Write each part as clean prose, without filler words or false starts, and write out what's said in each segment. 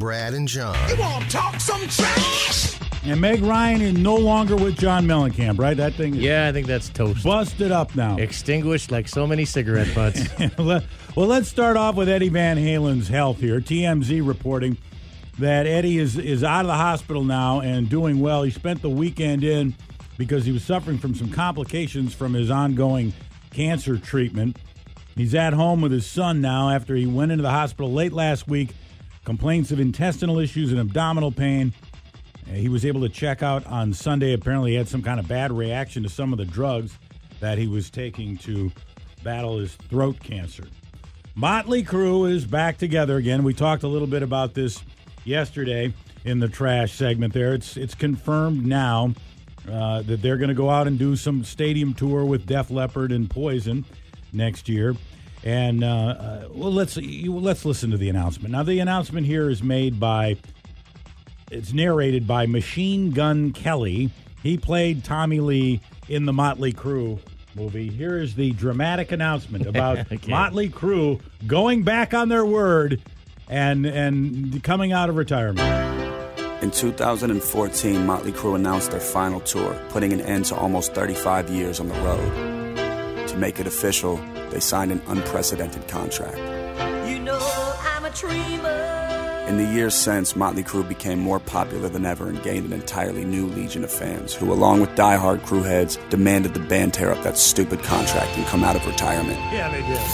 Brad, and John. You want to talk some trash? And Meg Ryan is no longer with John Mellencamp, right? That thing is Yeah, I think that's toast. busted up now. Extinguished like so many cigarette butts. Well, let's start off with Eddie Van Halen's health here. TMZ reporting that Eddie is out of the hospital now and doing well. He spent the weekend in because he was suffering from some complications from his ongoing cancer treatment. He's at home with his son now after he went into the hospital late last week. Complaints of intestinal issues and abdominal pain. He was able to check out on Sunday. Apparently he had some kind of bad reaction to some of the drugs that he was taking to battle his throat cancer. Motley Crue is back together again. We talked a little bit about this yesterday in the trash segment there. It's confirmed now that they're going to go out and do some stadium tour with Def Leppard and Poison next year. And let's listen to the announcement. Now, the announcement here is made by, it's narrated by Machine Gun Kelly. He played Tommy Lee in the Motley Crue movie. Here is the dramatic announcement about Motley Crue going back on their word and coming out of retirement. In 2014, Motley Crue announced their final tour, putting an end to almost 35 years on the road. To make it official, they signed an unprecedented contract. You know I'm a dreamer. In the years since, Motley Crue became more popular than ever and gained an entirely new legion of fans who, along with diehard Crue heads, demanded the band tear up that stupid contract and come out of retirement. Yeah, they did.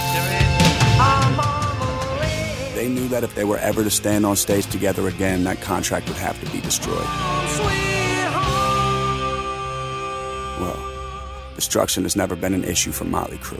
They knew that if they were ever to stand on stage together again, that contract would have to be destroyed. Well, destruction has never been an issue for Motley Crue.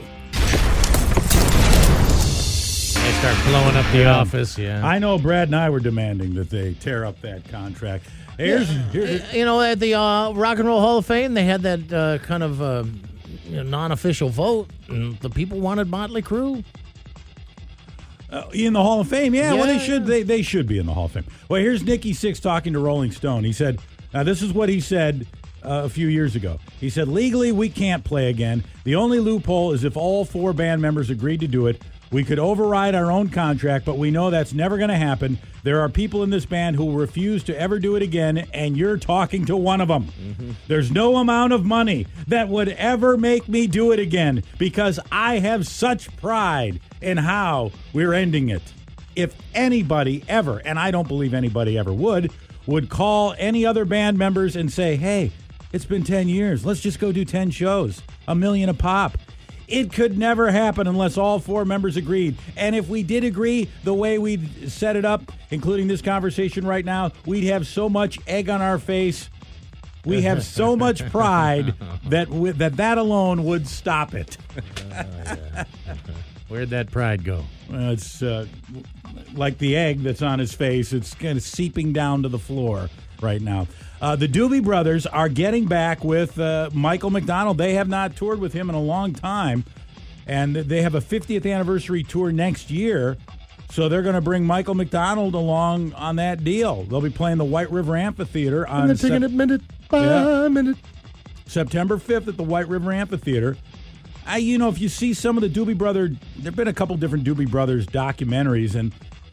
They start blowing up the office, yeah. I know Brad and I were demanding that they tear up that contract. Here's You know, at the Rock and Roll Hall of Fame, they had that kind of non-official vote, and the people wanted Motley Crue. in the Hall of Fame. Yeah, well, Yeah. they should be in the Hall of Fame. Well, here's Nikki Sixx talking to Rolling Stone. He said, now this is what he said a few years ago. He said, legally, we can't play again. The only loophole is if all four band members agreed to do it. We could override our own contract, but we know that's never going to happen. There are people in this band who will refuse to ever do it again, and you're talking to one of them. Mm-hmm. There's no amount of money that would ever make me do it again because I have such pride in how we're ending it. If anybody ever, and I don't believe anybody ever would call any other band members and say, hey, it's been 10 years. Let's just go do 10 shows, $1 million a pop. It could never happen unless all four members agreed. And if we did agree the way we set it up, including this conversation right now, we'd have so much egg on our face. We have so much pride that alone would stop it. Where'd that pride go? It's like the egg that's on his face. It's kind of seeping down to the floor right now. The Doobie Brothers are getting back with Michael McDonald. They have not toured with him in a long time, and they have a 50th anniversary tour next year, so they're going to bring Michael McDonald along on that deal. They'll be playing the White River Amphitheater on September 5th at the White River Amphitheater. If you see some of the Doobie Brothers, there have been a couple different Doobie Brothers documentaries, and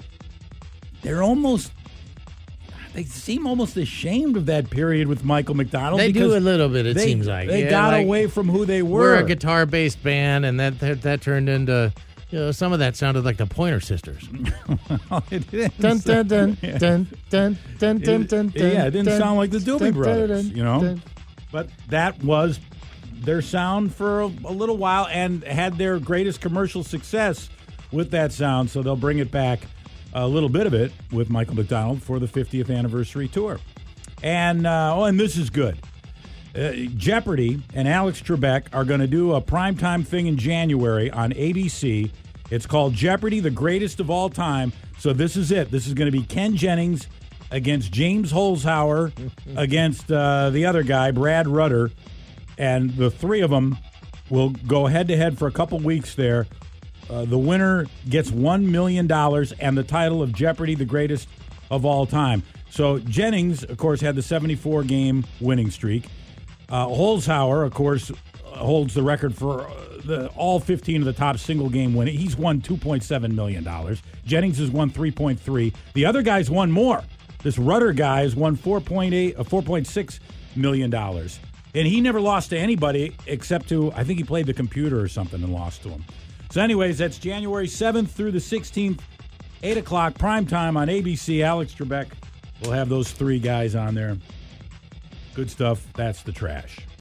they seem almost ashamed of that period with Michael McDonald. They do a little bit, it seems like. They got away from who they were. We're a guitar-based band, and that turned into, some of that sounded like the Pointer Sisters. It dun, dun, dun, dun, dun, dun, dun, dun, yeah, it didn't dun, sound like the Doobie dun, Brothers, dun, dun. But that was their sound for a little while and had their greatest commercial success with that sound, so they'll bring it back. A little bit of it with Michael McDonald for the 50th anniversary tour. And this is good. Jeopardy and Alex Trebek are going to do a primetime thing in January on ABC. It's called Jeopardy, the Greatest of All Time. So this is it. This is going to be Ken Jennings against James Holzhauer against the other guy, Brad Rutter. And the three of them will go head-to-head for a couple weeks there. The winner gets $1 million and the title of Jeopardy, the Greatest of All Time. So Jennings, of course, had the 74-game winning streak. Holzhauer, of course, holds the record for all 15 of the top single game winning. He's won $2.7 million. Jennings has won $3.3. The other guys won more. This Rudder guy has won $4.6 million. And he never lost to anybody except to, I think he played the computer or something and lost to him. So anyways, that's January 7th through the 16th, 8 o'clock, primetime on ABC. Alex Trebek will have those three guys on there. Good stuff. That's the trash.